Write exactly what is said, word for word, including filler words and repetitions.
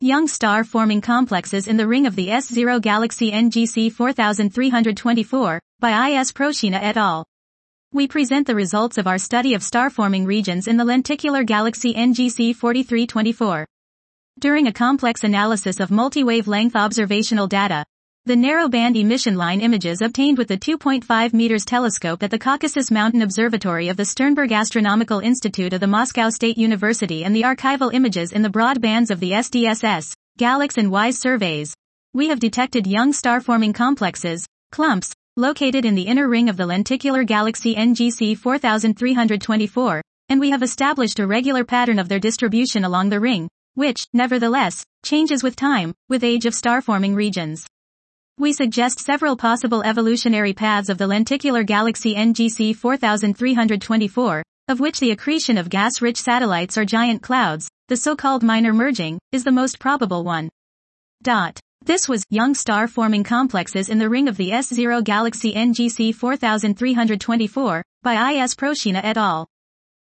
Young star-forming complexes in the ring of the S zero galaxy N G C four three two four, by I S Proshina et al. We present the results of our study of star-forming regions in the lenticular galaxy N G C forty-three twenty-four. During a complex analysis of multi-wavelength observational data, the narrow-band emission line images obtained with the two point five meters telescope at the Caucasus Mountain Observatory of the Sternberg Astronomical Institute of the Moscow State University and the archival images in the broad bands of the S D S S, GALEX and WISE surveys, we have detected young star-forming complexes, clumps, located in the inner ring of the lenticular galaxy N G C four three two four, and we have established a regular pattern of their distribution along the ring, which, nevertheless, changes with time, with age of star-forming regions. We suggest several possible evolutionary paths of the lenticular galaxy N G C four three two four, of which the accretion of gas-rich satellites or giant clouds, the so-called minor merging, is the most probable one. Dot. This was young star-forming complexes in the ring of the S zero galaxy N G C four three two four, by I S Proshina et al.